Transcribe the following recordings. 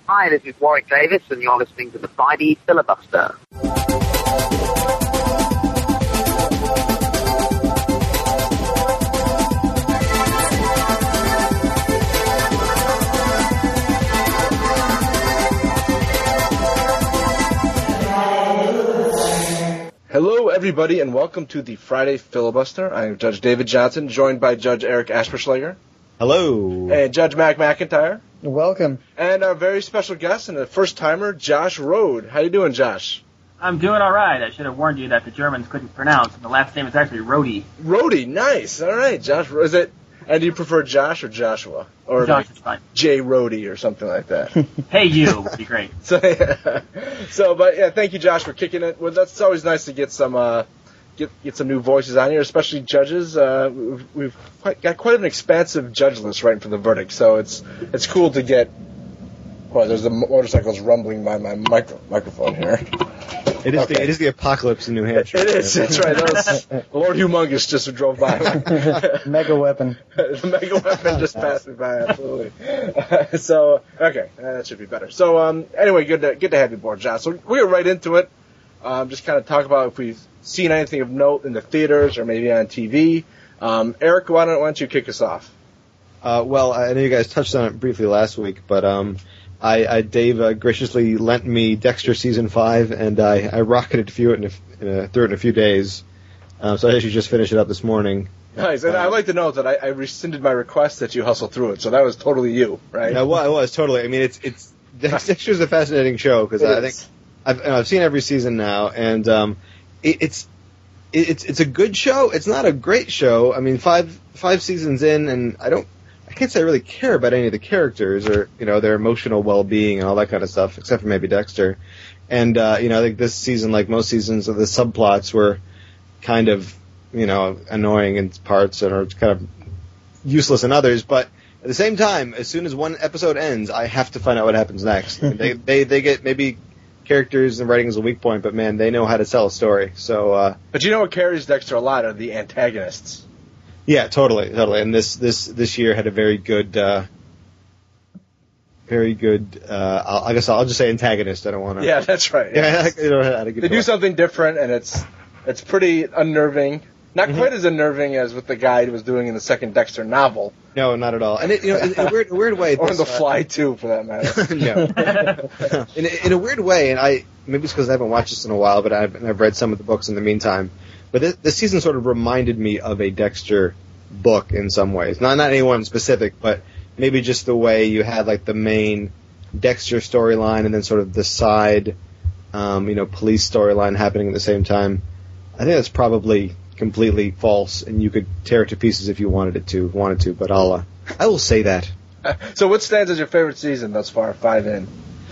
Hi, this is Warwick Davis, and you're listening to the Friday Filibuster. Hello, everybody, and welcome to the Friday Filibuster. I am Judge David Johnson, joined by Judge Eric Asperschlager. Hello. And Judge Mac McIntyre. Welcome. And our very special guest and a first-timer, Josh Rode. How you doing, Josh? I'm doing all right. I should have warned you that the Germans couldn't pronounce, and the last name is actually Rhodey. Rhodey, nice. All right, Josh. Is it? And do you prefer Josh or Joshua? Or Josh is fine. J. Rhodey or something like that? Hey, you would be great. But thank you, Josh, for kicking it with us. It's always nice to get some get some new voices on here, especially judges. We've got quite an expansive judge list right for the verdict, so it's cool to get. Well, there's the motorcycles rumbling by my microphone here. It is the apocalypse in New Hampshire. It is. That's right. Lord Humongous just drove by. Mega weapon. The mega weapon just passed me by. Absolutely. Okay, that should be better. So anyway, good to have you aboard, Josh. So we'll get right into it. Just kind of talk about if we've seen anything of note in the theaters or maybe on TV. Eric, why don't you kick us off? Well, I know you guys touched on it briefly last week, but Dave graciously lent me Dexter season 5, and I rocketed through it in a few days. So I actually just finished it up this morning. Nice, and I'd like to note that I rescinded my request that you hustle through it, so that was totally you, right? No, well, it was totally. I mean, it's Dexter's a fascinating show because I think I've seen every season now, and it's a good show. It's not a great show. I mean, five seasons in, and I can't say I really care about any of the characters or, their emotional well-being and all that kind of stuff, except for maybe Dexter. And, I think this season, like most seasons, the subplots were kind of, annoying in parts and are kind of useless in others. But at the same time, as soon as one episode ends, I have to find out what happens next. They get maybe characters and writing is a weak point, but man, they know how to tell a story. So, but you know what carries Dexter a lot are the antagonists. Yeah, totally. And this year had a very good. I guess I'll just say antagonist. I don't want to. Yeah, that's right. Yeah, they do something different, and it's pretty unnerving. Not quite as unnerving as what the guy was doing in the second Dexter novel. No, not at all. And in a weird way. Or in The Fly too, for that matter. No. In a weird way, and maybe it's because I haven't watched this in a while, but I've read some of the books in the meantime. But this season sort of reminded me of a Dexter book in some ways. Not any one specific, but maybe just the way you had like the main Dexter storyline and then sort of the side, police storyline happening at the same time. I think that's probably completely false, and you could tear it to pieces if you wanted to, but I will say that. So what stands as your favorite season thus far, 5 in?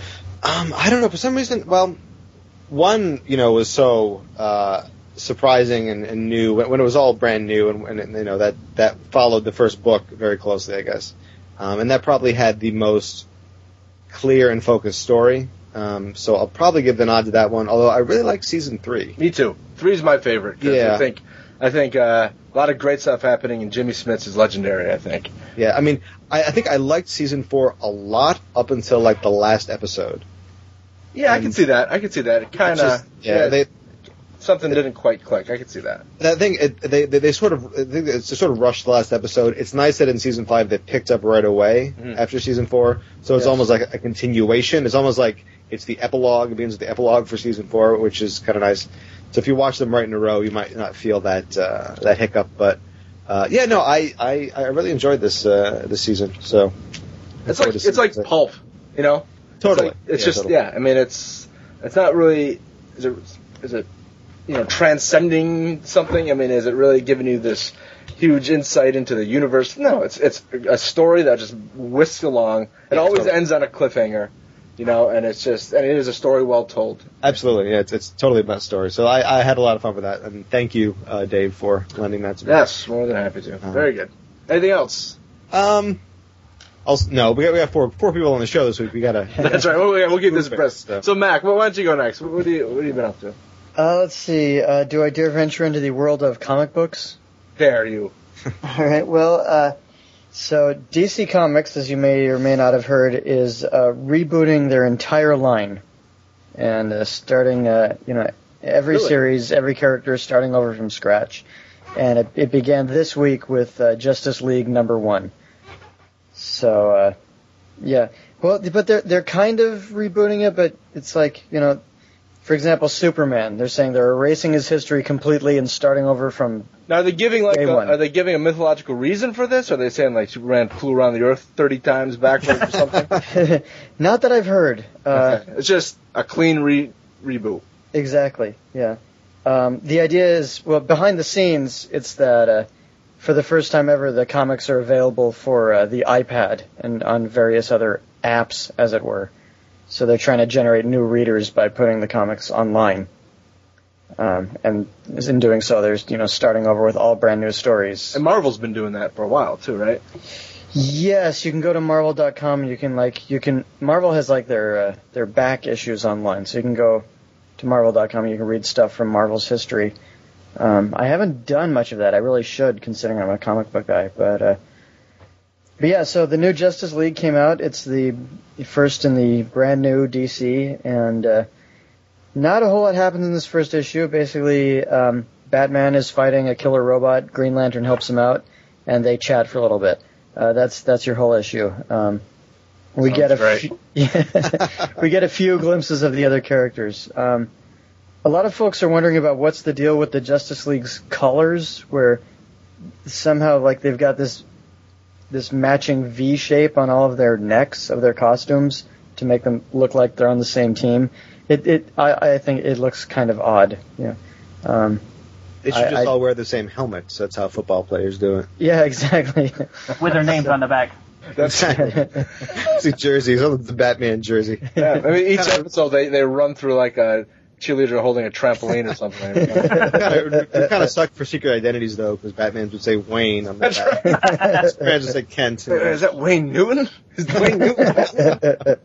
I don't know. For some reason, well, one, was so surprising and new when it was all brand new, and that followed the first book very closely, I guess, and that probably had the most clear and focused story. So I'll probably give the nod to that one. Although I really like season 3. Me too. 3 is my favorite. Yeah. I think a lot of great stuff happening, and Jimmy Smits is legendary, I think. Yeah, I mean, I think I liked season 4 a lot up until like the last episode. Yeah, I can see that. It kind of something didn't quite click. I can see that. I think they sort of rushed the last episode. It's nice that in season 5 they picked up right away after season 4, so it's almost like a continuation. It's almost like it's the epilogue. It begins with the epilogue for season 4, which is kind of nice. So if you watch them right in a row, you might not feel that hiccup. But I really enjoyed this season. So it's like Pulp, Totally. It's just totally. Yeah. I mean, it's not really. Is it transcending something? I mean, is it really giving you this huge insight into the universe? No, it's a story that just whisks along. It always ends on a cliffhanger. And it is a story well told. Absolutely, yeah, it's totally about story. So I had a lot of fun with that, and thank you, Dave, for lending that to me. Yes, more than happy to. Very good. Anything else? No, we got four people on the show this week. We gotta. That's right. We'll keep this abreast. So Mac, why don't you go next? What have you been up to? Let's see. Do I dare venture into the world of comic books? Dare you? All right. Well, So DC Comics, as you may or may not have heard, is rebooting their entire line, and starting, every series, every character starting over from scratch. And it began this week with Justice League #1. So, yeah. Well, but they're kind of rebooting it, but it's like, for example, Superman. They're saying they're erasing his history completely and starting over from. Now, are they giving are they giving a mythological reason for this? Or are they saying like Superman flew around the Earth 30 times backwards or something? Not that I've heard. Okay. It's just a clean reboot. Exactly. Yeah. The idea is, well, behind the scenes, it's that for the first time ever, the comics are available for the iPad and on various other apps, as it were. So they're trying to generate new readers by putting the comics online. And in doing so, there's, starting over with all brand new stories. And Marvel's been doing that for a while too, right? Yes, you can go to Marvel.com and Marvel has like their back issues online, so you can go to Marvel.com and you can read stuff from Marvel's history. I haven't done much of that. I really should, considering I'm a comic book guy, but yeah, so the new Justice League came out. It's the first in the brand new DC, and not a whole lot happens in this first issue. Basically, Batman is fighting a killer robot. Green Lantern helps him out, and they chat for a little bit. That's your whole issue. We get a few glimpses of the other characters. A lot of folks are wondering about what's the deal with the Justice League's colors, where somehow like they've got this matching V shape on all of their necks of their costumes to make them look like they're on the same team. I think it looks kind of odd. Yeah. They should just all wear the same helmets. That's how football players do it. Yeah, exactly. With their names on the back. See jerseys, the Batman jersey. Yeah, I mean, each episode they run through like a cheerleader holding a trampoline or something. It kind of sucked for secret identities though, because Batman would say Wayne on the back. Right. Superman just say Kent. Is that Wayne Newton? Is Wayne Newton?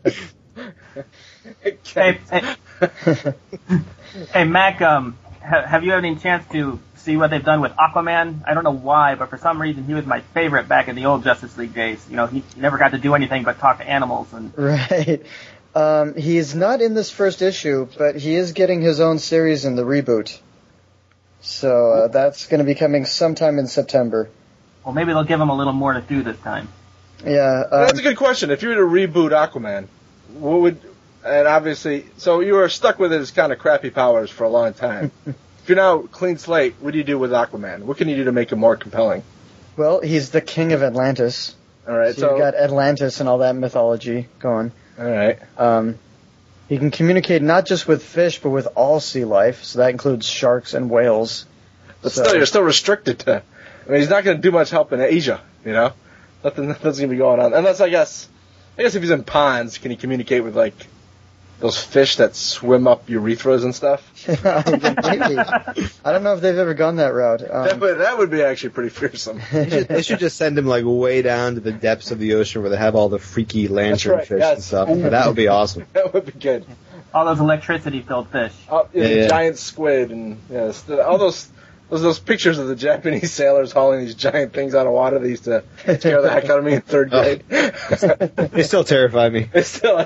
Hey, Mac. Have you had any chance to see what they've done with Aquaman? I don't know why, but for some reason he was my favorite back in the old Justice League days. He never got to do anything but talk to animals. Right. He's not in this first issue, but he is getting his own series in the reboot. So that's going to be coming sometime in September. Well, maybe they'll give him a little more to do this time. Yeah. That's a good question. If you were to reboot Aquaman, what would... And obviously, so you were stuck with his kind of crappy powers for a long time. If you're now clean slate, what do you do with Aquaman? What can you do to make him more compelling? Well, he's the king of Atlantis. All right, so you've got Atlantis and all that mythology going. All right. He can communicate not just with fish, but with all sea life. So that includes sharks and whales. But still, you're still restricted to... I mean, he's not going to do much help in Asia, Nothing's going to be going on. Unless, I guess if he's in ponds, can he communicate with, like... those fish that swim up urethras and stuff? Maybe. I don't know if they've ever gone that route. That would be actually pretty fearsome. They should just send him like way down to the depths of the ocean where they have all the freaky lantern fish and stuff. That would be awesome. That would be good. All those electricity-filled fish. Giant squid and all those pictures of the Japanese sailors hauling these giant things out of water. They used to scare the heck out of me in third grade. They still terrify me. They still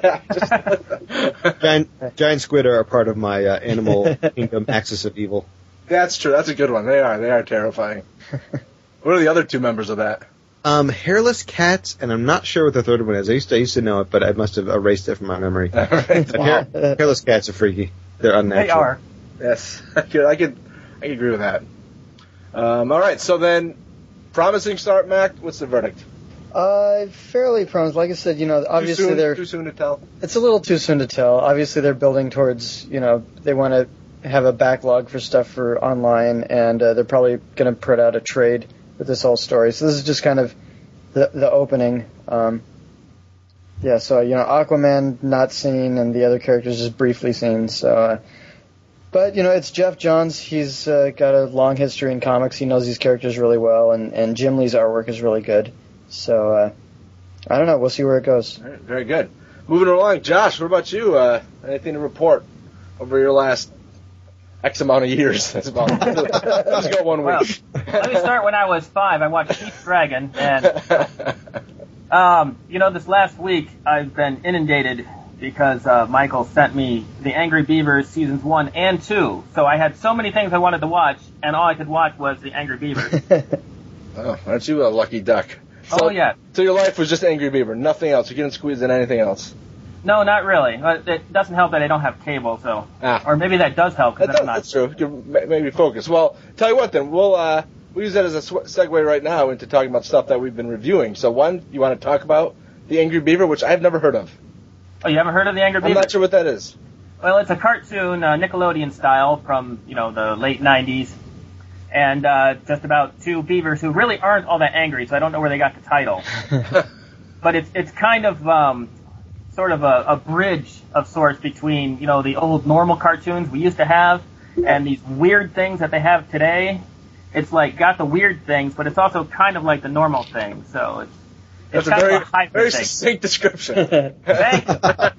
giant squid are a part of my animal kingdom axis of evil. That's true. That's a good one. They are terrifying. What are the other two members of that? Hairless cats, and I'm not sure what the third one is. I used to know it, but I must have erased it from my memory. Right. Hairless cats are freaky. They're unnatural. They are. Yes, I could agree with that. All right, so then, promising start, Mac. What's the verdict? Fairly promising. Like I said, obviously too soon to tell. It's a little too soon to tell. Obviously, they're building towards, they want to have a backlog for stuff for online, and they're probably going to put out a trade with this whole story. So this is just kind of the opening. So Aquaman not seen, and the other characters just briefly seen. So. But, it's Jeff Johns. He's got a long history in comics. He knows these characters really well, and Jim Lee's artwork is really good. So, I don't know. We'll see where it goes. All right, very good. Moving along, Josh, what about you? Anything to report over your last X amount of years? That's about Let's go 1 week. Well, let me start when I was 5. I watched Pete's Dragon, and This last week I've been inundated because Michael sent me The Angry Beavers seasons 1 and 2. So I had so many things I wanted to watch, and all I could watch was The Angry Beavers. Oh, aren't you a lucky duck? So, yeah. So your life was just Angry Beaver, nothing else. You couldn't squeeze in anything else. No, not really. It doesn't help that I don't have cable, so. Or maybe that does help. That's true. You can maybe focus. Well, tell you what then, we'll use that as a segue right now into talking about stuff that we've been reviewing. So one, you want to talk about The Angry Beaver, which I've never heard of. Oh, you haven't heard of The Angry Beaver? I'm not sure what that is. Well, it's a cartoon, Nickelodeon style from, the late 90s. And just about two beavers who really aren't all that angry, so I don't know where they got the title. But it's kind of sort of a bridge of sorts between, the old normal cartoons we used to have and these weird things that they have today. It's like got the weird things, but it's also kind of like the normal things. So it's That's kind a of a hybrid very thing. succinct description. Thanks.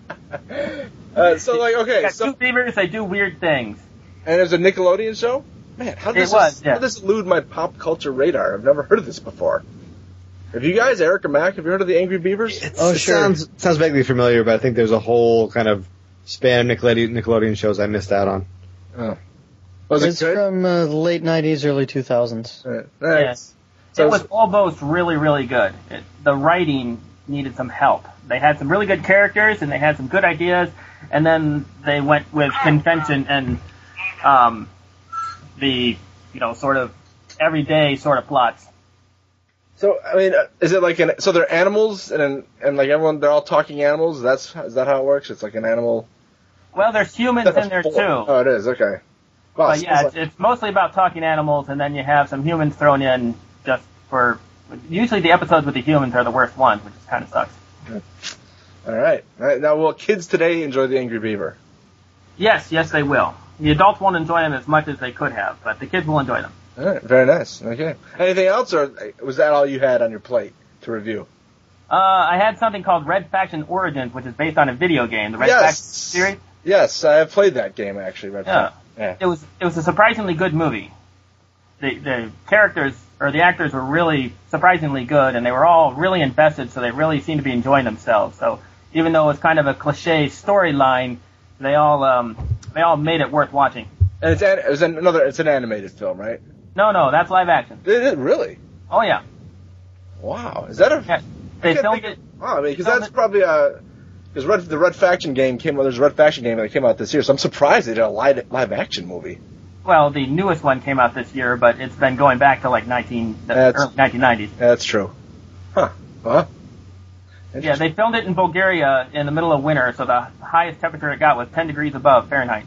So two beavers, they do weird things. And it was a Nickelodeon show? Man, how did this elude my pop culture radar? I've never heard of this before. Have you guys, Eric or Mac, have you heard of the Angry Beavers? It sounds vaguely familiar, but I think there's a whole kind of span of Nickelodeon shows I missed out on. Oh. It's from the late 90s, early 2000s. Right. Yes. It was almost really, really good. The writing needed some help. They had some really good characters, and they had some good ideas, and then they went with convention and the, sort of everyday sort of plots. So, I mean, is it like so they're animals, and like everyone, they're all talking animals? Is that how it works? It's like an animal? Well, there's humans in there, too. Oh, it is, okay. Wow, but yeah, it's mostly about talking animals, and then you have some humans thrown in just for... Usually the episodes with the humans are the worst ones, which kind of sucks. All right. Now, will kids today enjoy the Angry Beaver? Yes, they will. The adults won't enjoy them as much as they could have, but the kids will enjoy them. All right, very nice. Okay. Anything else, or was that all you had on your plate to review? I had something called Red Faction Origins, which is based on a video game, the Red Faction series. Yes, I have played that game, actually, Red Faction. Yeah. It was a surprisingly good movie. The characters, or the actors, were really surprisingly good, and they were all really invested, so they really seemed to be enjoying themselves. So even though it was kind of a cliche storyline, they all made it worth watching. And it's an animated film, right? No, that's live action. Really? Oh yeah. Wow, is that a? Yeah, they filmed it. Oh, I mean, because that's probably because the Red Faction game came. Well, there's a Red Faction game that came out this year, so I'm surprised they did a live action movie. Well, the newest one came out this year, but it's been going back to like early 1990s. That's true. Huh. Yeah, they filmed it in Bulgaria in the middle of winter, so the highest temperature it got was 10 degrees above Fahrenheit.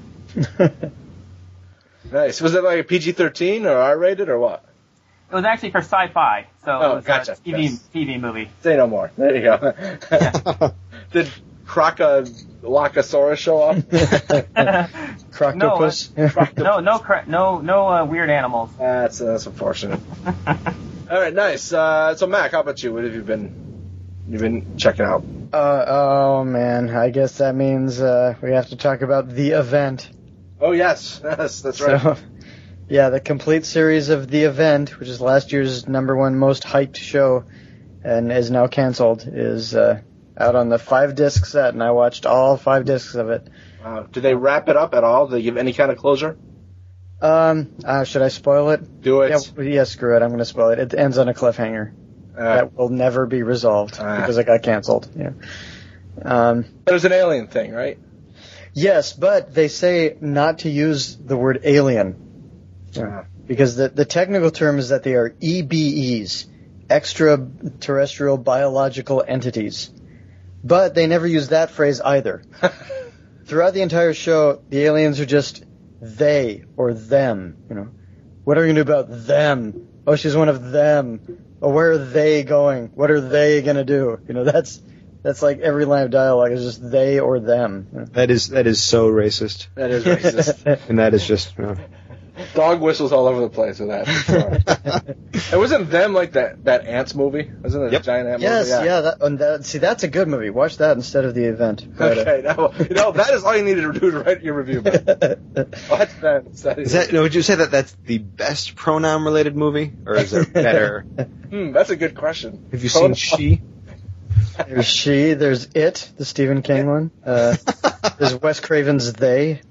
Nice. Was it like a PG-13 or R-rated or what? It was actually for sci-fi, so it was gotcha. a TV movie. Say no more. There you go. Yeah. Did Crocolocasaurus show up? Croctopus? No weird animals. That's unfortunate. All right, nice. So Mac, how about you? What have you been checking out? Oh man, I guess that means we have to talk about The Event. Oh yes, that's right. So, yeah, the complete series of The Event, which is last year's #1 most hyped show, and is now canceled, is out on the 5-disc set, and I watched all 5 discs of it. Did they wrap it up at all? Did they give any kind of closure? Should I spoil it? Do it. Yeah, screw it. I'm going to spoil it. It ends on a cliffhanger that will never be resolved because it got canceled. Yeah. There's an alien thing, right? Yes, but they say not to use the word alien. Because the technical term is that they are EBEs, extraterrestrial biological entities. But they never use that phrase either. Throughout the entire show, the aliens are just they or them. What are we going to do about them? Oh, she's one of them. Oh, where are they going? What are they going to do? That's like every line of dialogue is just they or them. That is so racist. That is racist. And that is just... Dog whistles all over the place with that. For sure. It wasn't them like that Ants movie? Wasn't it a giant ant movie? Yes, see, that's a good movie. Watch that instead of The Event. Okay, that is all you needed to do to write your review. Watch that instead. Would you say that that's the best pronoun-related movie? Or is it better? That's a good question. Have you seen She? There's She. There's It, the Stephen King one. There's Wes Craven's They.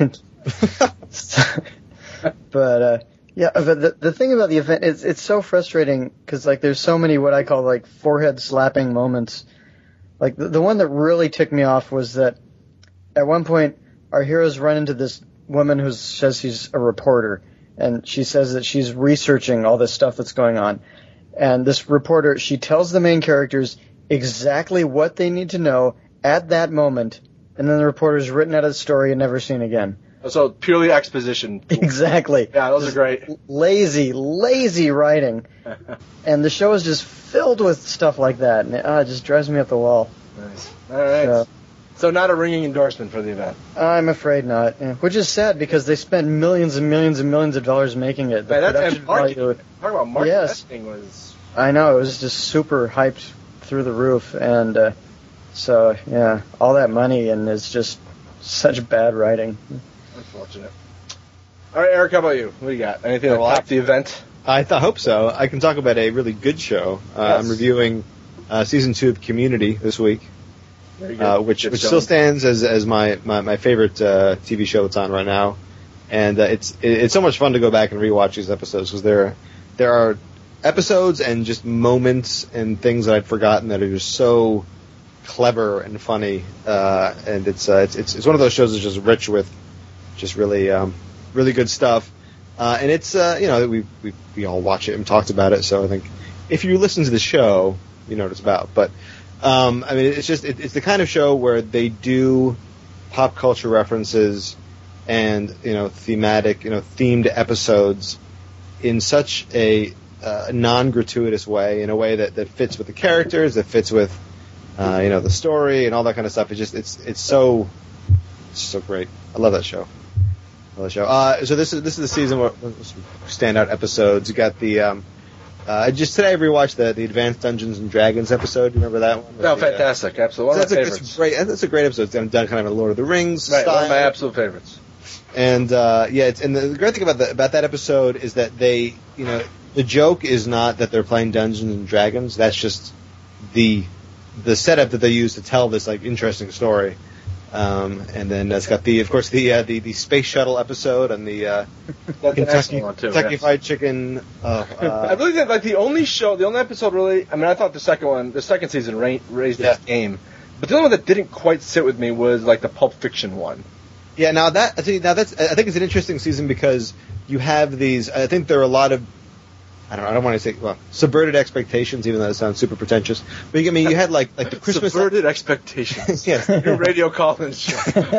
But the thing about the event is it's so frustrating because like there's so many what I call like forehead slapping moments. Like the one that really ticked me off was that at one point our heroes run into this woman who says she's a reporter, and she says that she's researching all this stuff that's going on. And this reporter, she tells the main characters exactly what they need to know at that moment, and then the reporter's written out of the story and never seen again. So purely exposition. Exactly. Yeah, those are great. Lazy writing. And the show is just filled with stuff like that, and it just drives me up the wall. Nice. All right. So not a ringing endorsement for the event. I'm afraid not. Yeah. Which is sad because they spent millions and millions and millions of dollars making it. Talk about marketing was... I know, it was just super hyped through the roof, and all that money, and it's just such bad writing. Unfortunate. All right, Eric, how about you? What do you got? Anything that topped the event? I hope so. I can talk about a really good show. Yes. I'm reviewing season 2 of Community this week, which still stands as my favorite TV show that's on right now. And it's so much fun to go back and rewatch these episodes because there are episodes and just moments and things that I'd forgotten that are just so clever and funny. And it's one of those shows that's just rich with just really good stuff. And it's we all watch it and talked about it. So I think if you listen to the show, you know what it's about. But I mean, it's the kind of show where they do pop culture references and themed episodes in such a non-gratuitous way, in a way that fits with the characters, that fits with the story and all that kind of stuff. It's so great. I love that show. So this is the season where standout episodes. You got the just today I rewatched the Advanced Dungeons and Dragons episode. You remember that one? No, fantastic, absolutely. One of my favorites. That's a great episode. It's done kind of a Lord of the Rings style. One of my absolute favorites. And the great thing about that episode is that they, the joke is not that they're playing Dungeons and Dragons. That's just the setup that they use to tell this like interesting story. And then it's got the space shuttle episode and the Kentucky Fried Chicken. I believe that like the only episode really. I mean, I thought the second season raised its game, but the only one that didn't quite sit with me was like the Pulp Fiction one. Yeah, I think it's an interesting season because you have these. I think there are a lot of. I don't want to say subverted expectations, even though it sounds super pretentious. But you had like the Christmas subverted expectations. Yes, your radio call-in show.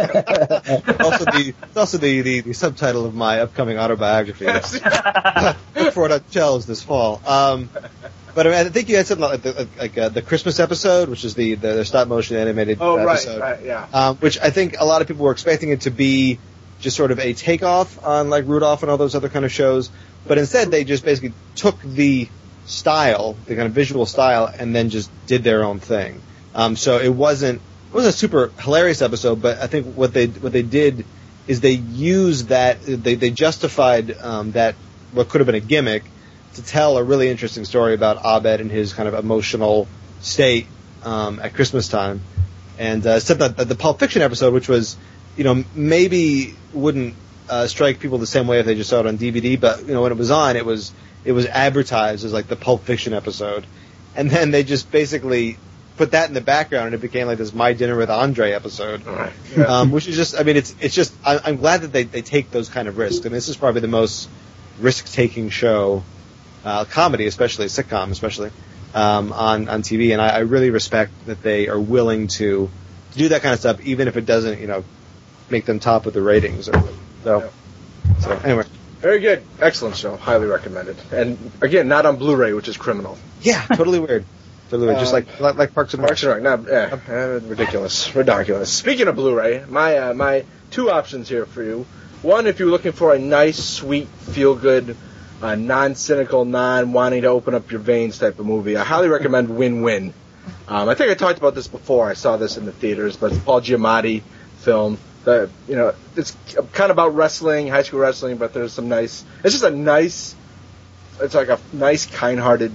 also the subtitle of my upcoming autobiography. Look for it on shelves this fall. But I think you had something like the Christmas episode, which is the stop motion animated episode. Right, yeah. Which I think a lot of people were expecting it to be just sort of a takeoff on like Rudolph and all those other kind of shows. But instead, they just basically took the style, the kind of visual style, and then just did their own thing. So it wasn't a super hilarious episode, but I think what they did is they used that, they justified that what could have been a gimmick to tell a really interesting story about Abed and his kind of emotional state at Christmas time. And said that the Pulp Fiction episode, which was, maybe wouldn't strike people the same way if they just saw it on DVD, but when it was on, it was advertised as like the Pulp Fiction episode, and then they just basically put that in the background, and it became like this My Dinner with Andre episode, right. Yeah. Which is just, I mean, it's just I'm glad that they take those kind of risks, and this is probably the most risk-taking show, comedy especially, sitcom especially, on TV, and I really respect that they are willing to do that kind of stuff, even if it doesn't make them top of the ratings or. So anyway. Very good. Excellent show. Highly recommended. And again, not on Blu-ray, which is criminal. Yeah, totally weird. Totally weird. Just like Parks and Rec. Ridiculous. Speaking of Blu-ray, my two options here for you. One, if you're looking for a nice, sweet, feel-good, non-cynical, non-wanting to open up your veins type of movie, I highly recommend Win-Win. I think I talked about this before. I saw this in the theaters, but it's a Paul Giamatti film. It's kind of about wrestling, high school wrestling, but there's some nice. It's like a nice, kind-hearted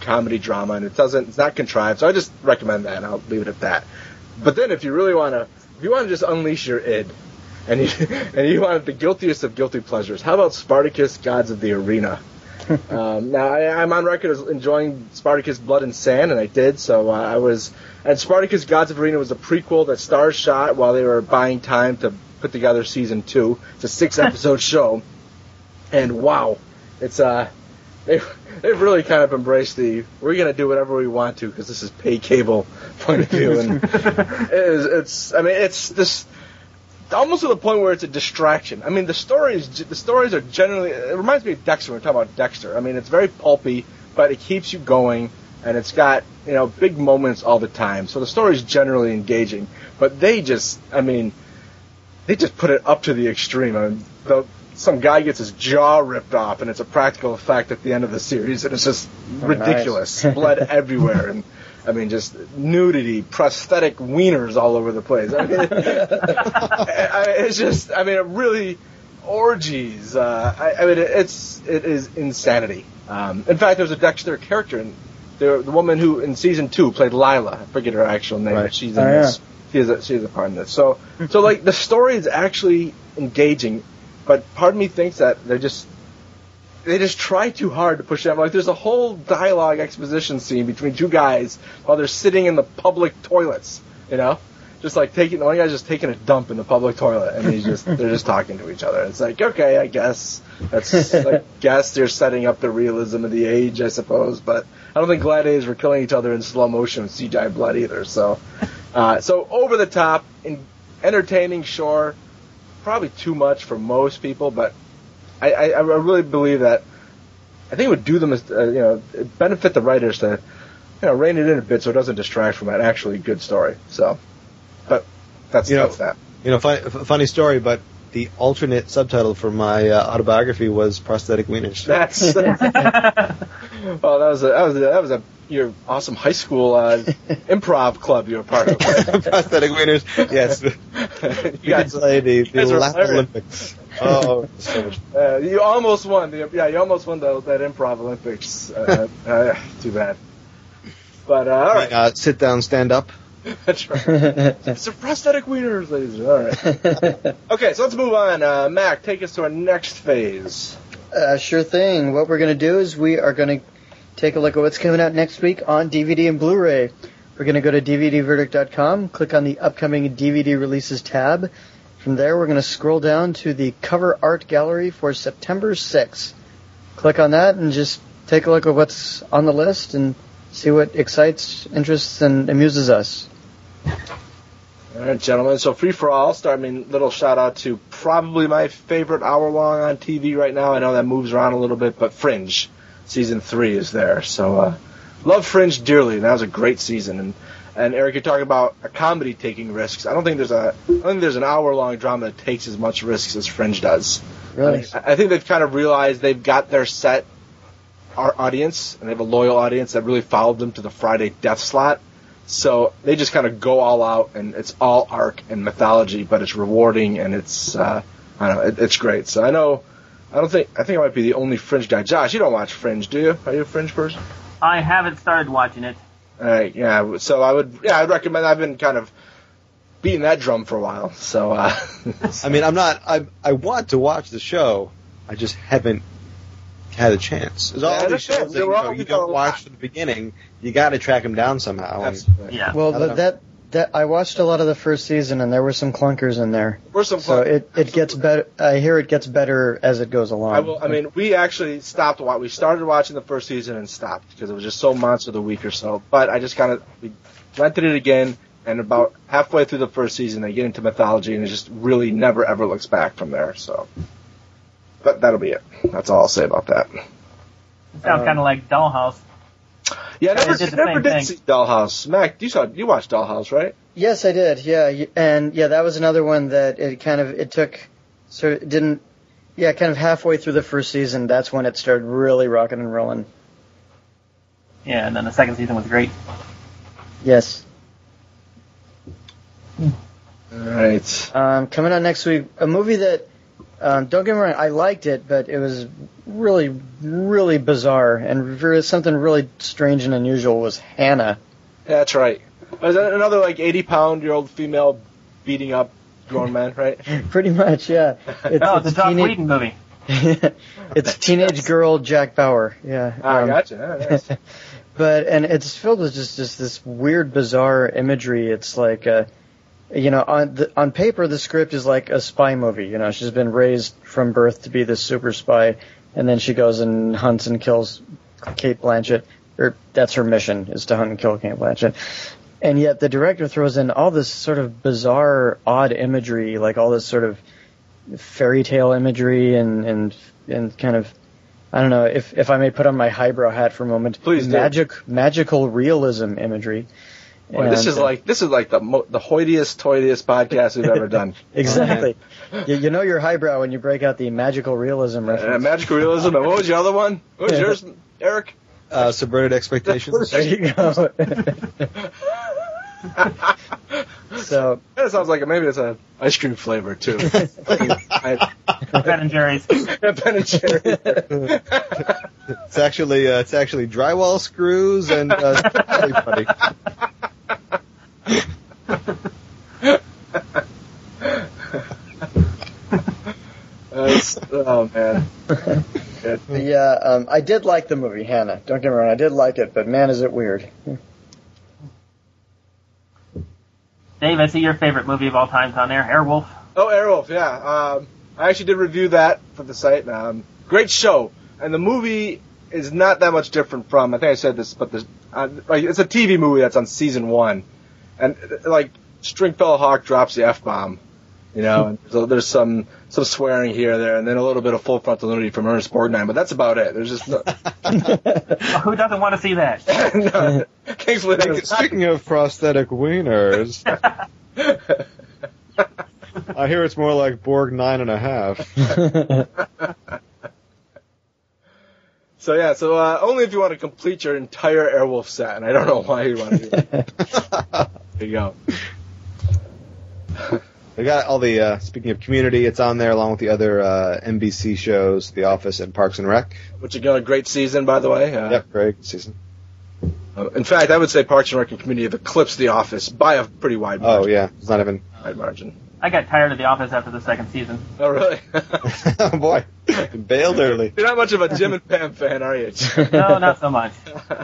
comedy drama, and it's not contrived. So I just recommend that, and I'll leave it at that. But then if you really want to just unleash your id, and you want the guiltiest of guilty pleasures, how about Spartacus: Gods of the Arena? Now I'm on record as enjoying Spartacus: Blood and Sand, and I did. So and Spartacus: Gods of the Arena was a prequel that Starz shot while they were buying time to put together season 2. It's a 6-episode show, and wow, it's they've really kind of embraced we're going to do whatever we want to because this is pay cable point of view, and it's this almost to the point where it's a distraction. I mean, the stories are generally, it reminds me of Dexter when we talk about Dexter. I mean, it's very pulpy, but it keeps you going, and it's got, big moments all the time. So the story is generally engaging, but they just put it up to the extreme. I mean, some guy gets his jaw ripped off, and it's a practical effect at the end of the series, and it's just ridiculous. Nice. Blood everywhere, and just nudity, prosthetic wieners all over the place. It really orgies. It is insanity. In fact, there's a Dexter character, the woman who in season 2 played Lila. I forget her actual name, but she's in this. She's a part in this. So like the story is actually engaging, but part of me thinks that they just try too hard to push it. Like there's a whole dialogue exposition scene between two guys while they're sitting in the public toilets, just like one guy's just taking a dump in the public toilet, and they're just talking to each other. It's like, okay, I guess they're setting up the realism of the age, I suppose, but I don't think gladiators were killing each other in slow motion with CGI blood either. So over the top, entertaining, sure, probably too much for most people, but I really believe that I think it would do them benefit the writers to rein it in a bit so it doesn't distract from an actually good story. So, but that's that. Funny story, but the alternate subtitle for my autobiography was prosthetic wieners. That's well, that was your awesome high school improv club you were part of. Prosthetic wieners, yes. You could play the Laugh Olympics. Oh, so much. You almost won. You almost won that improv Olympics. Too bad. But all right. Sit down, stand up. That's right. It's a prosthetic wieners, ladies. All right. Okay, so let's move on. Mac, take us to our next phase. Sure thing. What we're going to do is we are going to take a look at what's coming out next week on DVD and Blu-ray. We're going to go to DVDverdict.com, click on the upcoming DVD releases tab. From there, we're going to scroll down to the cover art gallery for September 6th. Click on that and just take a look at what's on the list and see what excites, interests, and amuses us. All right, gentlemen. So Free for All, little shout out to probably my favorite hour-long on TV right now. I know that moves around a little bit, but Fringe, season 3 is there. So love Fringe dearly. That was a great season. And Eric, you're talking about a comedy taking risks. I don't think there's an hour-long drama that takes as much risks as Fringe does. Really? I think they've kind of realized they've got their set audience, and they have a loyal audience that really followed them to the Friday death slot. So they just kind of go all out, and it's all arc and mythology, but it's rewarding, and it's it's great. So I think I might be the only Fringe guy. Josh, you don't watch Fringe, do you? Are you a Fringe person? I haven't started watching it. Yeah. So I'd recommend. I've been kind of beating that drum for a while. So I want to watch the show. I just haven't had a chance. There's all these shows that you don't watch from the beginning. You got to track them down somehow. Yeah. Well, that I watched a lot of the first season, and there were some clunkers in there. So it gets better. I hear it gets better as it goes along. We actually stopped. We started watching the first season and stopped because it was just so monster of the week or so. But I just we rented it again, and about halfway through the first season, they get into mythology, and it just really never ever looks back from there. So, but that'll be it. That's all I'll say about that. It sounds kind of like Dollhouse. Yeah, I never did see Dollhouse. Mac, you watched Dollhouse, right? Yes, I did. Yeah, and that was another one that kind of halfway through the first season, that's when it started really rocking and rolling. Yeah, and then the second season was great. Yes. All right. Coming out next week, a movie that, don't get me wrong, I liked it, but it was really, really bizarre and something really strange and unusual was Hannah. Yeah, that's right. Was that another like 80-pound-year-old female beating up grown men, right? Pretty much, yeah. It's a Joss Whedon movie. It's teenage girl Jack Bauer. Yeah. Gotcha. Yeah, nice. And it's filled with just this weird, bizarre imagery. It's like, on paper the script is like a spy movie. You know, she's been raised from birth to be this super spy, and then she goes and hunts and kills Cate Blanchett. Or that's her mission, is to hunt and kill Cate Blanchett. And yet the director throws in all this sort of bizarre, odd imagery, like all this sort of fairy tale imagery and kind of, I don't know, if I may put on my highbrow hat for a moment, please do. Magical realism imagery. Boy, this is like the hoitiest, toitiest podcast we've ever done. Exactly. You know your highbrow when you break out the magical realism reference. Magical realism. And what was your other one? What was yours, Eric? Subverted Expectations. There you go. So that sounds like maybe it's an ice cream flavor too. Ben and Jerry's. Ben and Jerry's. It's actually drywall screws and everybody. Oh man. Yeah, I did like the movie Hannah. Don't get me wrong, I did like it, but man, is it weird. Dave, I see your favorite movie of all time's on there, Airwolf. Oh, Airwolf, yeah. I actually did review that for the site. Great show, and the movie is not that much different from. I think I said this, but it's a TV movie that's on season 1, and like Stringfellow Hawk drops the F-bomb, you know, and so there's some swearing here or there, and then a little bit of full frontal nudity from Ernest Borgnine, but that's about it. There's just no... Who doesn't want to see that? No, Kingsley. Speaking of prosthetic wieners, I hear it's more like Borg 9.5. So only if you want to complete your entire Airwolf set, and I don't know why you want to do that. There you go. They got all the, speaking of Community, it's on there along with the other NBC shows, The Office and Parks and Rec. Which got a great season, by the way. Yep, very good season. In fact, I would say Parks and Rec and Community have eclipsed The Office by a pretty wide margin. Oh, yeah. It's not even... Wide margin. I got tired of The Office after the second season. Oh, really? Oh, boy. Bailed early. You're not much of a Jim and Pam fan, are you? No, not so much.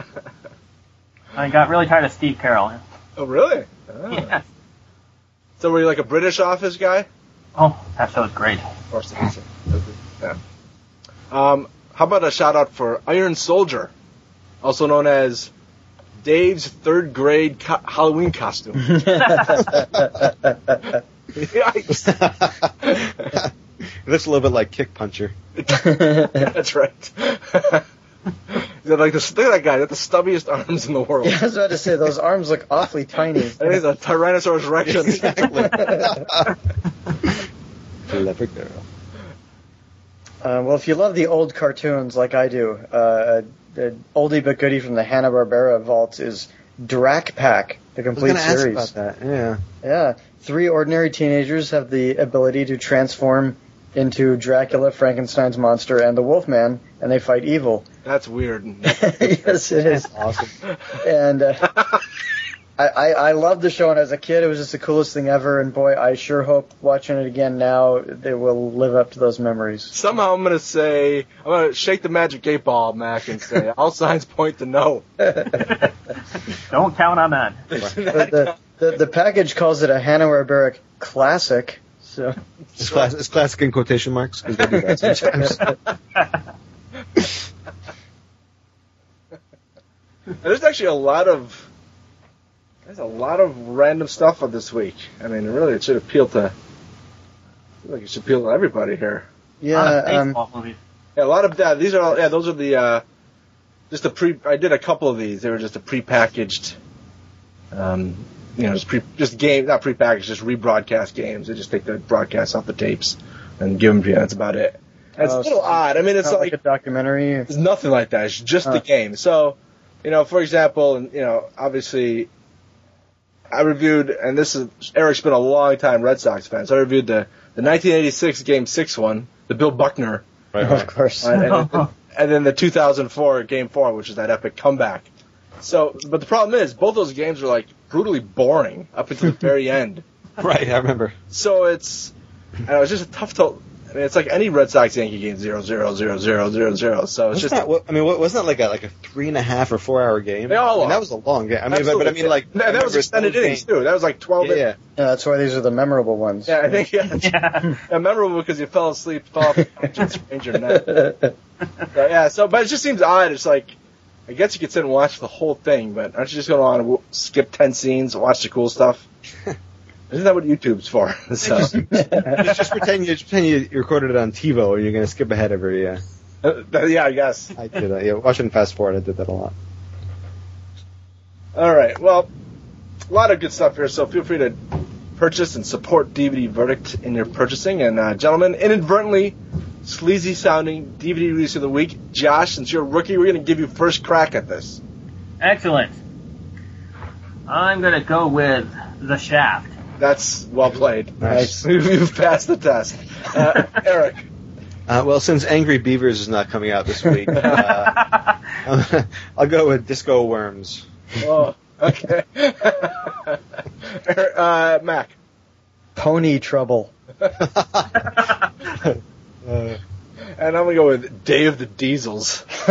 I got really tired of Steve Carell. Oh, really? Oh. Yes. So were you like a British Office guy? Oh, that show's great. Of course it is. Yeah. How about a shout out for Iron Soldier, also known as Dave's third grade Halloween costume. Yikes. It looks a little bit like Kick Puncher. That's right. Look at that guy. Got the stubbiest arms in the world. Yeah, I was about to say, those arms look awfully tiny. That is a Tyrannosaurus Rex. Exactly. Clever girl. Well, if you love the old cartoons like I do, the oldie but goodie from the Hanna-Barbera vaults is Drac Pack, the complete series. Ask about that. Yeah. Yeah. 3 ordinary teenagers have the ability to transform into Dracula, Frankenstein's monster, and the Wolfman, and they fight evil. That's weird. Yes, it is. Awesome. And I loved the show, and as a kid, it was just the coolest thing ever. And boy, I sure hope watching it again now, they will live up to those memories. Somehow I'm going to shake the magic 8-ball, Mac, and say, all signs point to no. Don't count on that. The package calls it a Hanna-Barbera classic. So It's classic in quotation marks, because they do that sometimes. There's actually a lot of random stuff on this week. I mean, really, it should appeal to everybody here. yeah, Baseball movies. Yeah, a lot of these are all. Yeah, those are the just the pre. I did a couple of these. They were just a prepackaged. Just game, not prepackaged, just rebroadcast games. They just take the broadcasts off the tapes and give them to you. That's about it. And it's a little odd. I mean, it's not like a documentary. It's nothing like that. It's just the game. So, for example, and obviously, I reviewed, and Eric's been a long time Red Sox fan, so I reviewed the 1986 Game 6 one, the Bill Buckner Of course. And then the 2004 Game 4, which is that epic comeback. So, but the problem is, both those games are like brutally boring up until the very end. Right, I remember. So it's just a tough to. I mean, it's like any Red Sox Yankee game, 0-0, 0-0, 0-0. So it's wasn't that like a 3.5 or 4 hour game? They all are. That was a long game. I mean, but I mean, like that was extended innings too. That was like 12. Yeah. That's why these are the memorable ones. Yeah, I think yeah, memorable because you fell asleep, fell off the stranger net. But it just seems odd. It's like, I guess you could sit and watch the whole thing, but aren't you just going to want to skip 10 scenes, watch the cool stuff? Isn't that what YouTube's for? So. just pretend you recorded it on TiVo and you're going to skip ahead every. Yeah, I guess. I did that. Yeah, watching fast forward, I did that a lot. All right. Well, a lot of good stuff here. So feel free to purchase and support DVD Verdict in your purchasing. And gentlemen, inadvertently sleazy sounding DVD release of the week. Josh, since you're a rookie, we're going to give you first crack at this. Excellent. I'm going to go with The Shaft. That's well played. Nice. You've passed the test. Eric. Well, since Angry Beavers is not coming out this week, I'll go with Disco Worms. Oh, okay. Mac. Pony Trouble. And I'm going to go with Day of the Diesels. I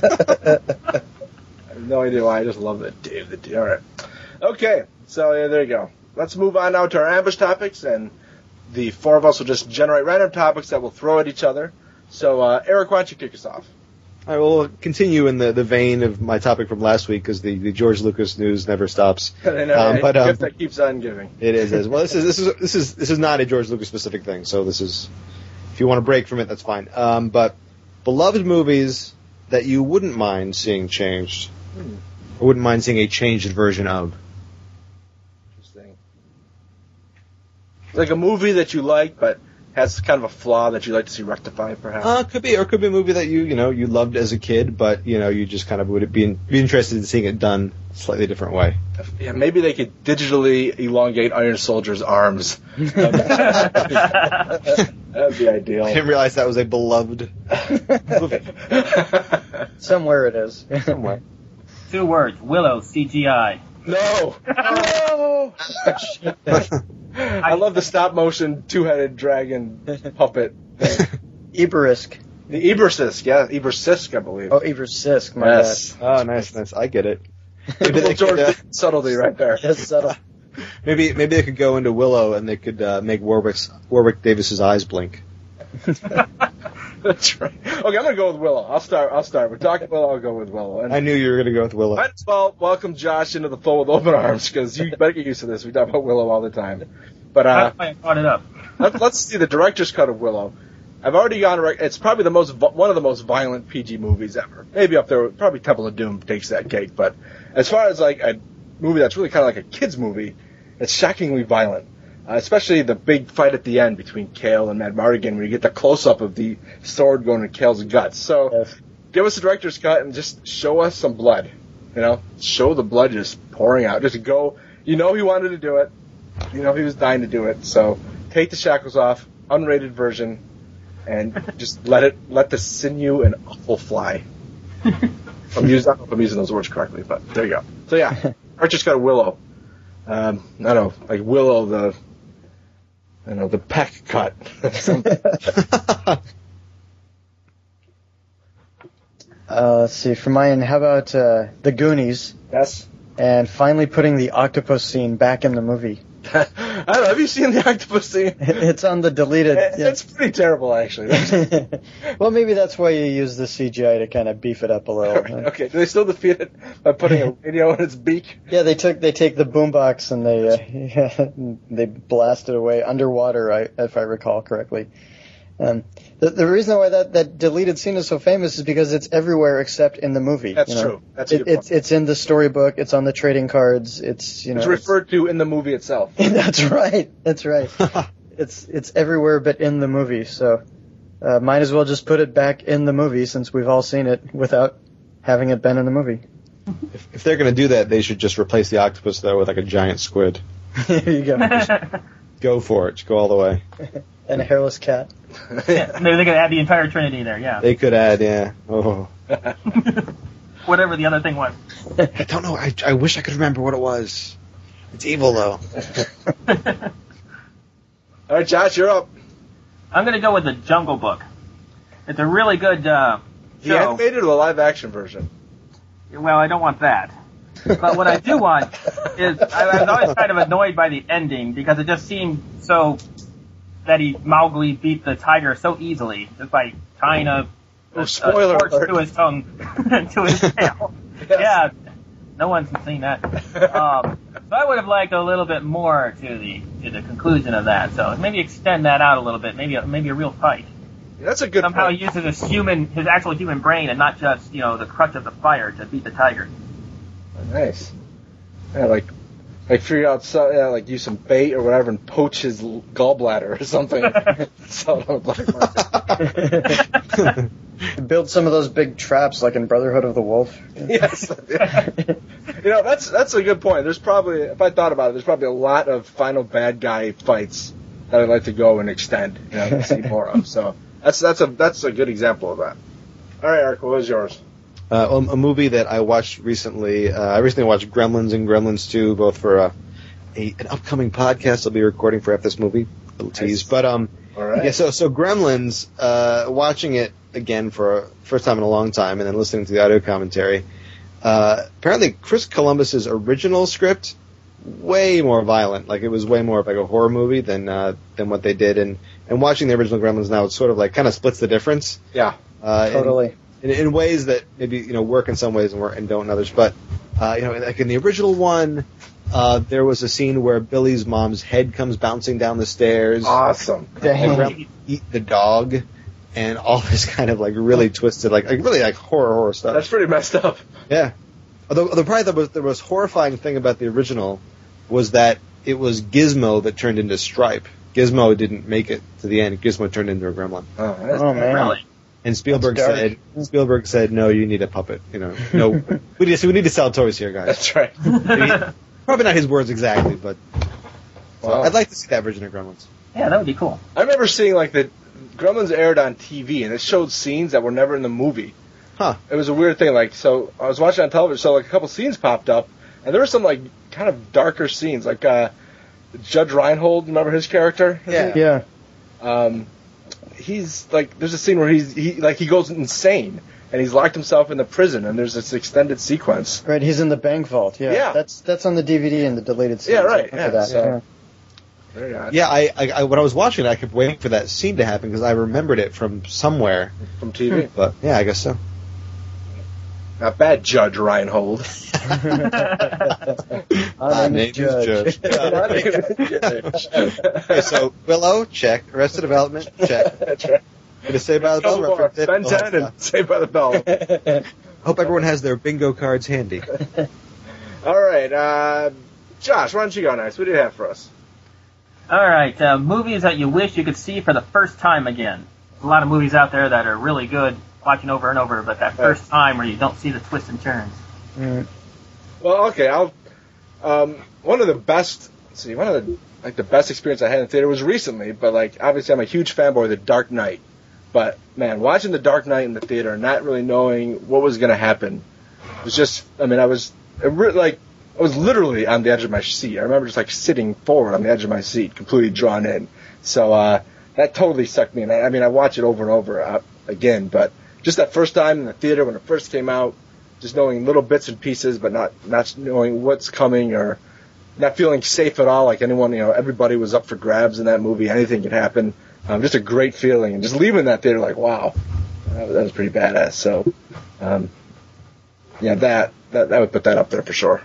have no idea why. I just love it. Day of the Diesels. All right. Okay. So, yeah, there you go. Let's move on now to our ambush topics, and the four of us will just generate random topics that we'll throw at each other. So, Eric, why don't you kick us off? I will continue in the vein of my topic from last week because the George Lucas news never stops. But gift that keeps on giving. It is. Well, this is not a George Lucas specific thing. So this is, if you want to break from it, that's fine. But beloved movies that you wouldn't mind seeing changed, or wouldn't mind seeing a changed version of. Interesting. Like a movie that you like, but has kind of a flaw that you'd like to see rectified, perhaps. Could be a movie that you loved as a kid, but you just kind of would be interested in seeing it done a slightly different way. Yeah, maybe they could digitally elongate Iron Soldier's arms. That'd be ideal. I didn't realize that was a beloved movie. Somewhere it is. Somewhere. 2 words. Willow CGI. No. No. I love the stop motion 2-headed dragon puppet. Iberisk. The Ebersisk, yeah, Ebersisk, I believe. Oh, Ebersisk, my Yes. Oh, nice. I get it. Maybe Little George subtlety right there. bad. Yes, subtle. Maybe they could go into Willow and they could make Warwick Davis's eyes blink. That's right. Okay, I'm gonna go with Willow. I'll start. We're talking Willow. I'll go with Willow. And I knew you were going to go with Willow. might as well welcome Josh into the fold with open arms because you better get used to this. We talk about Willow all the time. But That's why I brought it up. let's see the director's cut of Willow. I've already gone. It's probably one of the most violent PG movies ever. Maybe up there. Probably Temple of Doom takes that cake. But as far as like a movie that's really kind of like a kids movie, it's shockingly violent. Especially the big fight at the end between Kale and Mad Mardigan, where you get the close-up of the sword going to Kale's guts. So, Yes. give us the director's cut and just show us some blood. Show the blood just pouring out. Just go. He wanted to do it. He was dying to do it. So, take the shackles off, unrated version, and just let the sinew and offal fly. I don't know if I'm using those words correctly, but there you go. So yeah, director's cut of Willow. I don't know, like Willow the peck cut. Let's see. For mine, how about The Goonies? Yes. And finally putting the octopus scene back in the movie. I don't know. Have you seen the octopus scene? It's on the deleted. It's pretty terrible, actually. Well, maybe that's why you use the CGI to kind of beef it up a little. Okay. Do they still defeat it by putting a radio in its beak? Yeah, they take the boombox and they blast it away underwater, if I recall correctly. The reason why that deleted scene is so famous is because it's everywhere except in the movie. That's true. That's a good point. It's in the storybook. It's on the trading cards. It's referred to in the movie itself. That's right. That's right. It's everywhere but in the movie. So might as well just put it back in the movie since we've all seen it without having it been in the movie. If they're going to do that, they should just replace the octopus though with like a giant squid. There you go. Go for it. Just go all the way. And a hairless cat. Yeah, maybe they could add the entire Trinity there. Yeah. They could add, yeah. Oh. Whatever the other thing was. I don't know. I wish I could remember what it was. It's evil, though. All right, Josh, you're up. I'm going to go with the Jungle Book. It's a really good The show. animated or the live action version? Well, I don't want that. But what I do want is, I was always kind of annoyed by the ending because it just seemed so that Mowgli beat the tiger so easily just by tying a spoiler torch alert. to his tongue, to his tail. Yes. Yeah, no one's seen that. So I would have liked a little bit more to the conclusion of that. So maybe extend that out a little bit. Maybe a real fight. That's a good Somehow point. he uses his actual human brain and not just the crutch of the fire to beat the tiger. Nice. Yeah, like figure out some, like use some bait or whatever and poach his gallbladder or something. Sell it on the black market. Build some of those big traps like in Brotherhood of the Wolf. Yes. That's a good point. There's probably, if I thought about it, there's probably a lot of final bad guy fights that I'd like to go and extend, to see more of. So that's a good example of that. All right, Eric, what was yours? A movie that I watched recently. I recently watched Gremlins and Gremlins 2, both for an upcoming podcast I'll be recording for this movie. Little tease. But All right. yeah, so Gremlins, watching it again for first time in a long time, and then listening to the audio commentary. Apparently, Chris Columbus's original script way more violent. Like it was way more of like a horror movie than what they did. And watching the original Gremlins now, it's sort of like kind of splits the difference. Yeah. Totally. In ways that maybe work in some ways and don't in others. But like in the original one, there was a scene where Billy's mom's head comes bouncing down the stairs. Awesome. And Dang. Gremlins eat the dog, and all this kind of like really twisted, like really like horror stuff. That's pretty messed up. Yeah. Although probably the most horrifying thing about the original was that it was Gizmo that turned into Stripe. Gizmo didn't make it to the end. Gizmo turned into a gremlin. Oh man. Really? And Spielberg That's said, no, you need a puppet. No, we need to sell toys here, guys. That's right. Probably not his words exactly, but Wow. I'd like to see that version of Gremlins. Yeah, that would be cool. I remember seeing like the Gremlins aired on TV, and it showed scenes that were never in the movie. Huh. It was a weird thing. Like, so I was watching on television, so like a couple scenes popped up, and there were some like kind of darker scenes, like Judge Reinhold. Remember his character? Yeah. He's like, there's a scene where he goes insane, and he's locked himself in the prison, and there's this extended sequence. Right, he's in the bank vault. Yeah. Yeah. That's on the DVD in the deleted scenes. Yeah, right. I remember Yeah, that. so- Very odd. Yeah, I when I was watching it, I kept waiting for that scene to happen because I remembered it from somewhere. From TV. But yeah, I guess so. Not bad, Judge Reinhold. My name is Judge. Okay, so Willow, check. Arrested Development, check. That's right. Gonna say by the bell reference. Ben 10 and Saved by the Bell. Hope everyone has their bingo cards handy. All right, Josh, why don't you go next? What do you have for us? All right, movies that you wish you could see for the first time again. There's a lot of movies out there that are really good, watching over and over, but that first time where you don't see the twists and turns. Well, okay, I'll. One of the best. Let's see, one of the best experience I had in theater was recently, but like obviously I'm a huge fanboy of The Dark Knight. But man, watching The Dark Knight in the theater, and not really knowing what was going to happen, was just. I mean, I was literally on the edge of my seat. I remember just like sitting forward on the edge of my seat, completely drawn in. So that totally sucked me in. I mean, I watch it over and over again, but just that first time in the theater when it first came out, just knowing little bits and pieces, but not knowing what's coming or not feeling safe at all. Like anyone, everybody was up for grabs in that movie. Anything could happen. Just a great feeling, and just leaving that theater like, wow, that was pretty badass. So, yeah, that would put that up there for sure.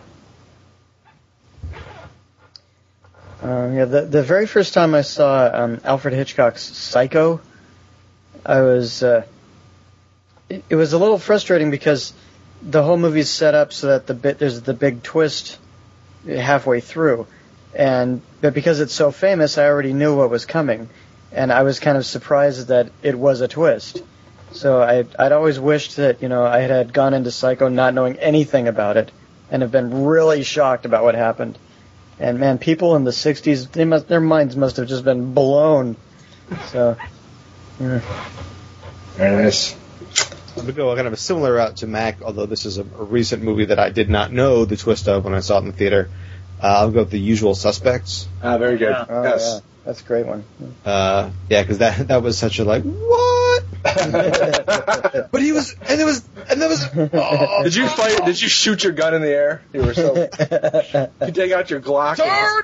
The very first time I saw Alfred Hitchcock's Psycho, I was. It was a little frustrating because the whole movie is set up so that there's the big twist halfway through, but because it's so famous, I already knew what was coming, and I was kind of surprised that it was a twist. So I'd always wished that I had gone into Psycho not knowing anything about it, and have been really shocked about what happened. And man, people in the '60s, their minds must have just been blown. So Very nice. I'm going to go kind of a similar route to Mac, although this is a recent movie that I did not know the twist of when I saw it in the theater. I'll go with The Usual Suspects. Very good. Yeah. Oh, Yes. yeah. That's a great one. Yeah, because that was such a like, what? But he was, and there was, oh. Did you fight? Did you shoot your gun in the air? You were so. You take out your Glock.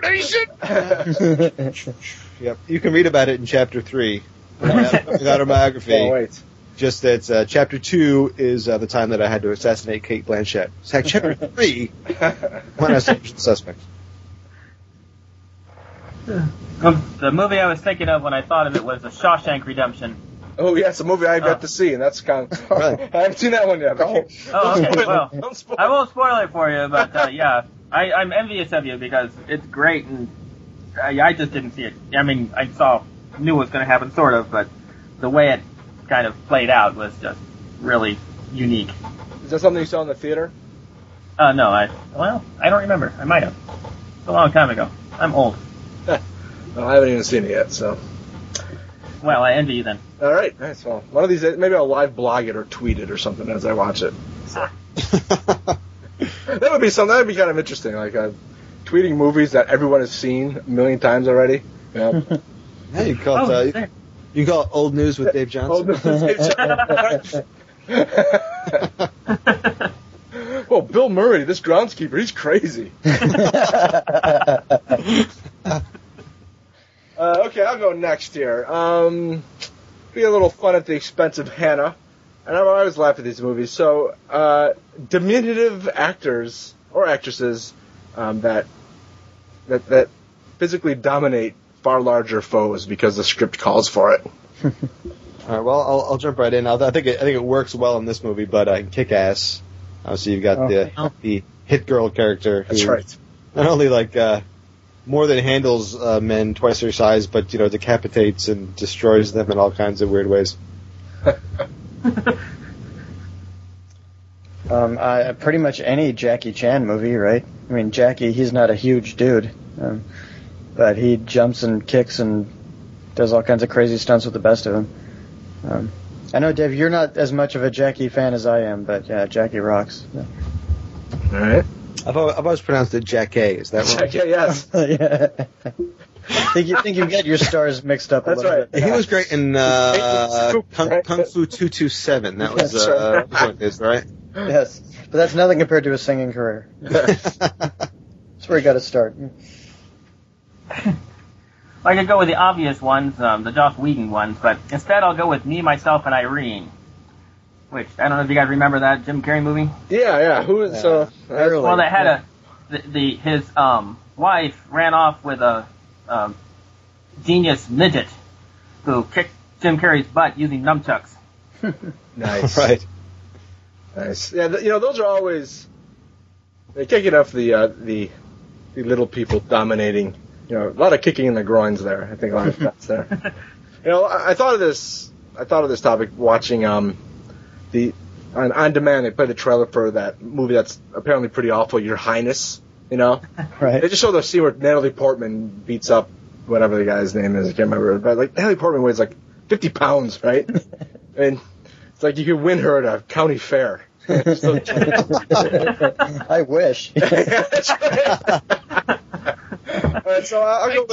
Yep, you can read about it in Chapter 3. The autobiography. Oh, wait. Just that Chapter 2 is the time that I had to assassinate Kate Blanchett. Chapter 3, when I was the suspect. The movie I was thinking of when I thought of it was The Shawshank Redemption. Oh, yes, a movie I've got to see, and that's kind of. Right. I haven't seen that one yet. Oh, okay. Well, Don't spoil I won't spoil it for you, but yeah, I'm envious of you because it's great, and I just didn't see it. I mean, knew what was going to happen, sort of, but the way it kind of played out was just really unique. Is that something you saw in the theater? No, I don't remember. I might have. It's a long time ago. I'm old. No, I haven't even seen it yet, so. Well, I envy you then. All right, nice. Well, one of these days, maybe I'll live blog it or tweet it or something as I watch it. That would be something. That would be kind of interesting, like tweeting movies that everyone has seen a million times already. Yeah. Yeah, you call it, you call it Old News with Dave Johnson. Old News with Dave Johnson. Well, Bill Murray, this groundskeeper, he's crazy. Okay, I'll go next here. Be a little fun at the expense of Hannah. And I always laugh at these movies. So, diminutive actors or actresses that physically dominate far larger foes because the script calls for it. All right, well, I'll jump right in. I think it works well in this movie, but in Kick-Ass, obviously you've got the hit girl character. That's right. Not only more than handles men twice their size, but decapitates and destroys them in all kinds of weird ways. Pretty much any Jackie Chan movie, right? I mean, Jackie, he's not a huge dude, but he jumps and kicks and does all kinds of crazy stunts with the best of them. I know, Dave, you're not as much of a Jackie fan as I am, but yeah, Jackie rocks. Yeah. All right. I've always pronounced it Jackie. Is that wrong? Jackie, yes. Yeah. think you get your stars mixed up a That's little right. bit. He was great in Kung Fu 227. That was what it is, right? Yes, but that's nothing compared to his singing career. That's where he got to start. I could go with the obvious ones, the Joss Whedon ones, but instead I'll go with Me, Myself, and Irene. Which, I don't know if you guys remember that Jim Carrey movie? Yeah. Who is, Well, they had his wife ran off with a genius midget who kicked Jim Carrey's butt using nunchucks. Nice. Right. Nice. Yeah, those are always, they can't get enough the little people dominating. A lot of kicking in the groins there. I think a lot of that's there. I thought of this topic watching on demand. They play the trailer for that movie that's apparently pretty awful, Your Highness. Right. They just show the scene where Natalie Portman beats up whatever the guy's name is. I can't remember, but Natalie Portman weighs 50 pounds, right? And it's like you could win her at a county fair. I wish. That's right. All right, so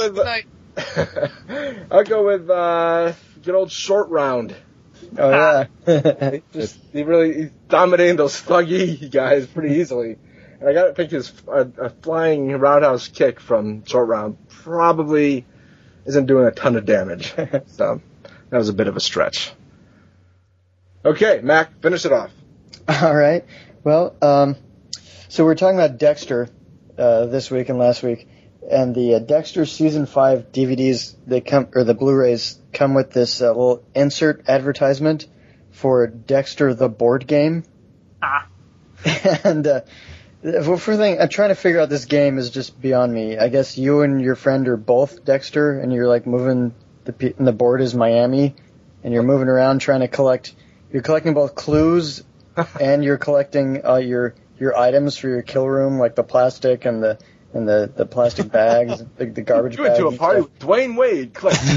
I'll go with good old Short Round. Oh yeah. He's dominating those thuggy guys pretty easily. And I got to pick his a flying roundhouse kick from Short Round. Probably isn't doing a ton of damage. So that was a bit of a stretch. Okay, Mac, finish it off. All right. Well, so we're talking about Dexter this week and last week, and the Dexter season 5 DVDs the Blu-rays come with this little insert advertisement for Dexter the board game. And for thing, I'm trying to figure out this game is just beyond me. I guess you and your friend are both Dexter, and you're moving and the board is Miami, and you're moving around trying to collect. You're collecting both clues, and you're collecting your items for your kill room, like the plastic and the the plastic bags, the garbage You went bags. to a party with Dwayne Wade.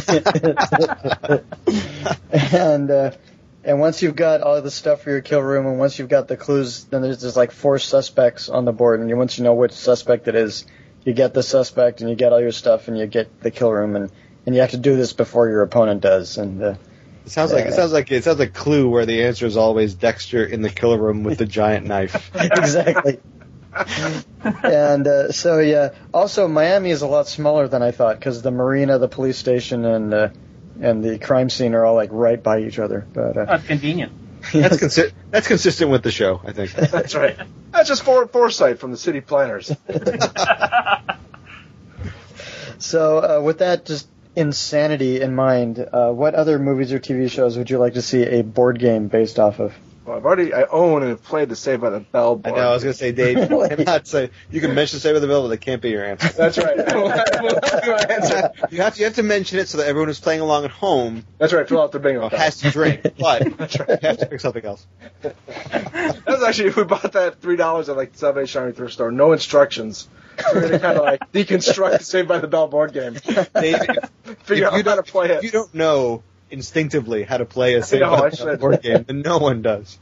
And once you've got all the stuff for your kill room, and once you've got the clues, then there's like 4 suspects on the board, and once you know which suspect it is, you get the suspect, and you get all your stuff, and you get the kill room, and you have to do this before your opponent does. And It sounds like Clue, where the answer is always Dexter in the kill room with the giant knife. Exactly. And so yeah. Also, Miami is a lot smaller than I thought because the marina, the police station, and the crime scene are all like right by each other. But That's convenient. That's consistent with the show, I think. That's right. That's just foresight from the city planners. So with that just insanity in mind, what other movies or TV shows would you like to see a board game based off of? Well, I own and have played the Saved by the Bell board. I know, I was going to say, Dave, cannot say, you can mention Saved by the Bell, but that can't be your answer. That's right. My answer. You have to mention it so that everyone who's playing along at home That's right. Fill out their bingo. has to drink, but you have to pick something else. That was actually, we bought that $3 at like the Salvation Army thrift store. No instructions. We're going to kind of like deconstruct the Saved by the Bell board game. Dave, Figure out how to play if it. you don't know instinctively how to play a Saved by the Bell board game, then no one does.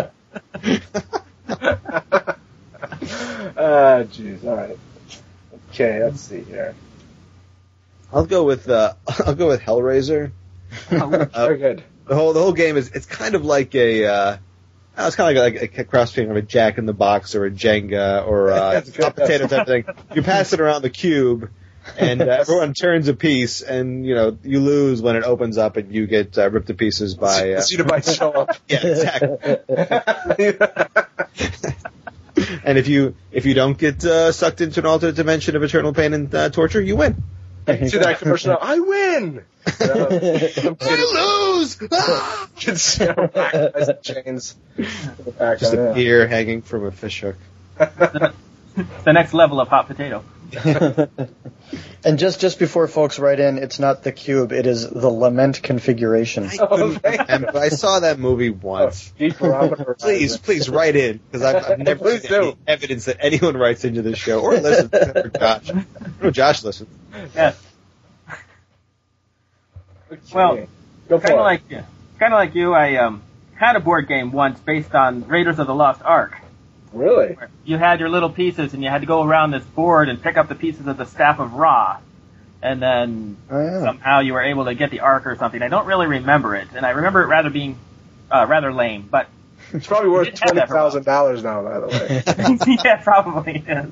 Jeez. All right. Okay, let's see here. I'll go with Hellraiser. Very good. The whole game is, it's kind of like it's kind of like a cross between a Jack in the Box or a Jenga or a hot potato type thing. You pass it around the cube, and everyone turns a piece, and you lose when it opens up, and you get ripped to pieces by. The Cenobites show up. Yeah, exactly. And if you don't get sucked into an alternate dimension of eternal pain and torture, you win. See that commercial? I win. I lose. Chains. Just a ear hanging from a fishhook. It's the next level of hot potato. And just before folks write in, it's not the cube; it is the Lament configuration. I saw that movie once. Please write in, because I've never seen any evidence that anyone writes into this show or listens except for Josh. I know Josh listens. Yes. Well, kind of like you, I had a board game once based on Raiders of the Lost Ark. Really? You had your little pieces, and you had to go around this board and pick up the pieces of the Staff of Ra, and then somehow you were able to get the Ark or something. I don't really remember it, and I remember it being rather lame, but it's probably worth $20,000 now, by the way. Yeah, probably is.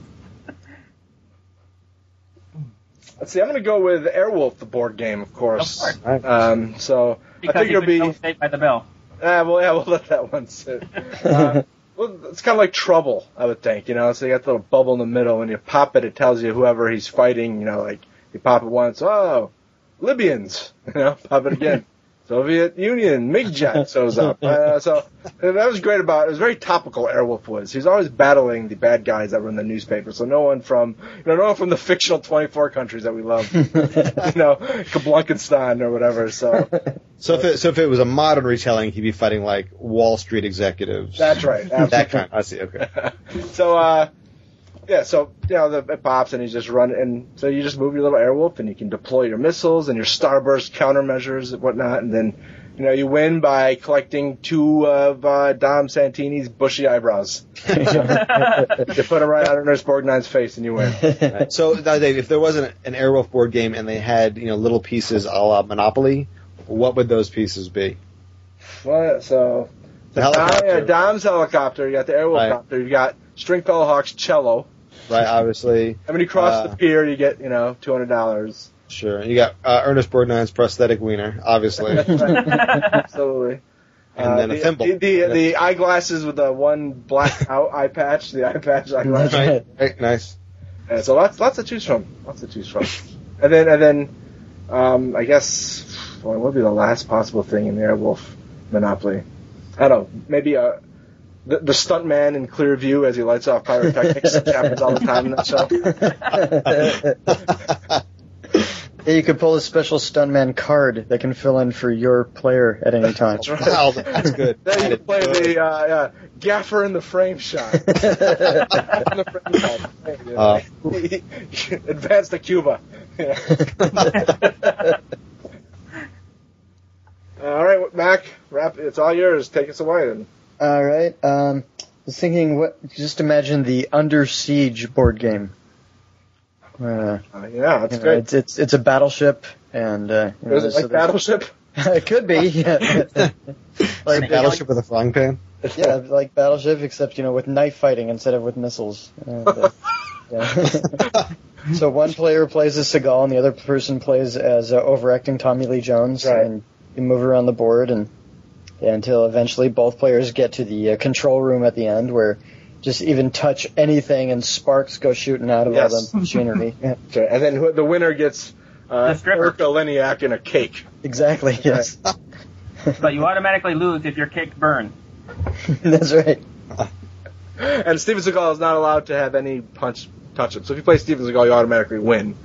Let's see. I'm going to go with Airwolf, the board game, of course. Of course. So because I think it'll be. Saved by the Bell. We'll let that one sit. Well, it's kind of like Trouble, I would think. So you got the little bubble in the middle, and you pop it. It tells you whoever he's fighting. Like you pop it once, Libyans. Pop it again. Soviet Union, MiG-jet shows up. So that was great about it. It was very topical, Airwolf was. He's always battling the bad guys that were in the newspaper. So no one from the fictional 24 countries that we love. Kablunkenstan or whatever. So if it was a modern retelling, he'd be fighting like Wall Street executives. That's right. Absolutely. That kind. I see. Okay. So it pops and he's just running, and so you just move your little Airwolf and you can deploy your missiles and your starburst countermeasures and whatnot, and then you win by collecting 2 of Dom Santini's bushy eyebrows. You put them right on Ernest Borgnine's face and you win. Right. So now, Dave, if there wasn't an Airwolf board game and they had little pieces a la Monopoly, what would those pieces be? Well, so Dom's helicopter, you got the Airwolf copter, you got Stringfellow Hawk's cello. Right, obviously. And when you cross the pier, you get, $200. Sure. You got Ernest Borgnine's prosthetic wiener, obviously. Absolutely. And then a thimble. The eyeglasses with the one black eye patch, the eye patch eyeglasses. Right, nice. So lots to choose from. And then I guess, what would be the last possible thing in the Airwolf Monopoly? I don't know, maybe the stuntman in clear view as he lights off pyrotechnics, which happens all the time in that show. Yeah, you could pull a special stuntman card that can fill in for your player at any time. That's right. Wow, that's good. Then you play the gaffer in the frame shot. In the frame shot. Advance to Cuba. Yeah. All right, Mac, it's all yours. Take us away then. All right. I was thinking, just imagine the Under Siege board game. Yeah, that's great. It's a battleship, and Is it like Battleship? it could be. Yeah. Like Battleship with a frying pan. Yeah, like Battleship, except with knife fighting instead of with missiles. And, yeah. So one player plays as Seagal, and the other person plays as overacting Tommy Lee Jones, right. and you move around the board, and until eventually both players get to the control room at the end, where just even touch anything and sparks go shooting out of all the machinery. Yeah. Okay, and then the winner gets The stripper. Erica Leniak and a cake. Exactly. Yes. But you automatically lose if your cake burns. That's right. And Steven Seagal is not allowed to have any touch him. So if you play Steven Seagal, you automatically win.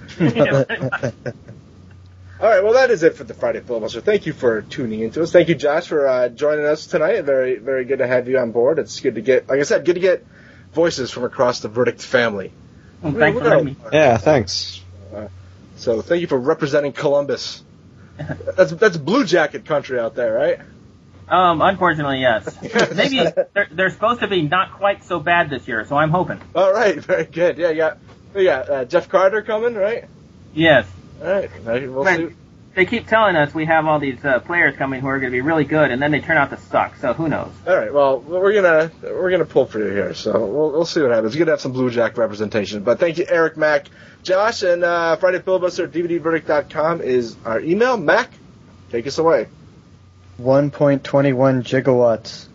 All right, well, that is it for the Friday Filibuster. Thank you for tuning into us. Thank you, Josh, for joining us tonight. Very, very good to have you on board. It's good to get, like I said, good to get voices from across the Verdict family. Well, thanks for having me. Yeah, thanks. So thank you for representing Columbus. That's Blue Jacket country out there, right? Unfortunately, yes. Maybe they're supposed to be not quite so bad this year, so I'm hoping. All right, very good. Yeah, we got Jeff Carter coming, right? Yes. All right, we'll see. They keep telling us we have all these players coming who are going to be really good, and then they turn out to suck. So who knows? All right, well, we're gonna pull for you here, so we'll see what happens. We're gonna have some Blue Jack representation, but thank you, Eric, Mac, Josh, and Friday Filibuster at DVDverdict.com is our email. Mac, take us away. 1.21 gigawatts.